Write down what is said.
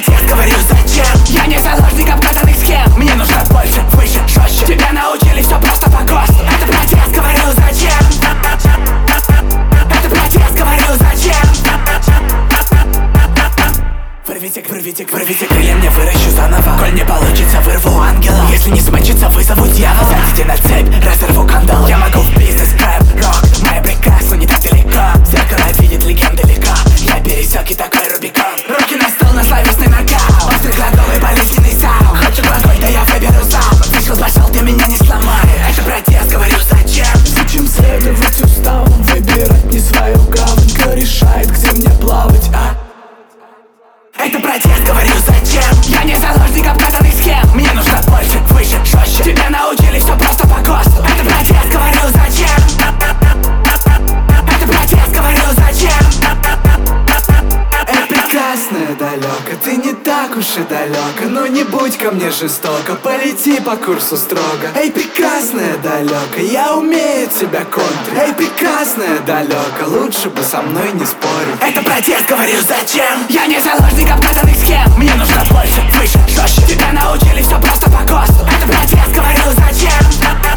протест, говорю зачем. Я не заложник обкатанных схем. Мне нужно больше, выше, жестче. Тебя научили все просто по ГОСТу. Это протест, говорю зачем. Это протест, говорю зачем. Вырвите крылья, мне выращу заново. Коль не получится, вырву ангела. Если не смочится, вызову дьявола. Садите на цепь, разорву кандал. Я могу в бизнес, рэп, рок. Моя прекрасна не так далеко. Зеркало видит легенд далеко. Я пересек и такой Рубикон. Руки на стол, на словесный нокаут. Острый глагол и болезненный саунд. Хочешь плохой, да я выберу сам. Вышел, пошел, ты меня не сломаешь. Это протест, говорю зачем. Зачем следовать уставам, выбирать не свою гавань? Кто решает, где мне плавать, а? Это протест, говорю зачем. Я не заложник обкатанных схем. Мне нужно больше, выше, жестче. Тебя научили все просто по ГОСТу. Это протест, говорю зачем. Это протест, говорю зачем. Эй, прекрасная далека, ты не так уж и далека. Но не будь ко мне жестоко, полети по курсу строго. Эй, прекрасная далека, я умею тебя контрить. Эй, прекрасная далека, лучше бы со мной не спорить. Это протест, говорю зачем. Я не заложник обкатанных схем. Мне нужно больше, выше, жестче. Тебя научили все просто по ГОСТу. Это протест, говорю зачем.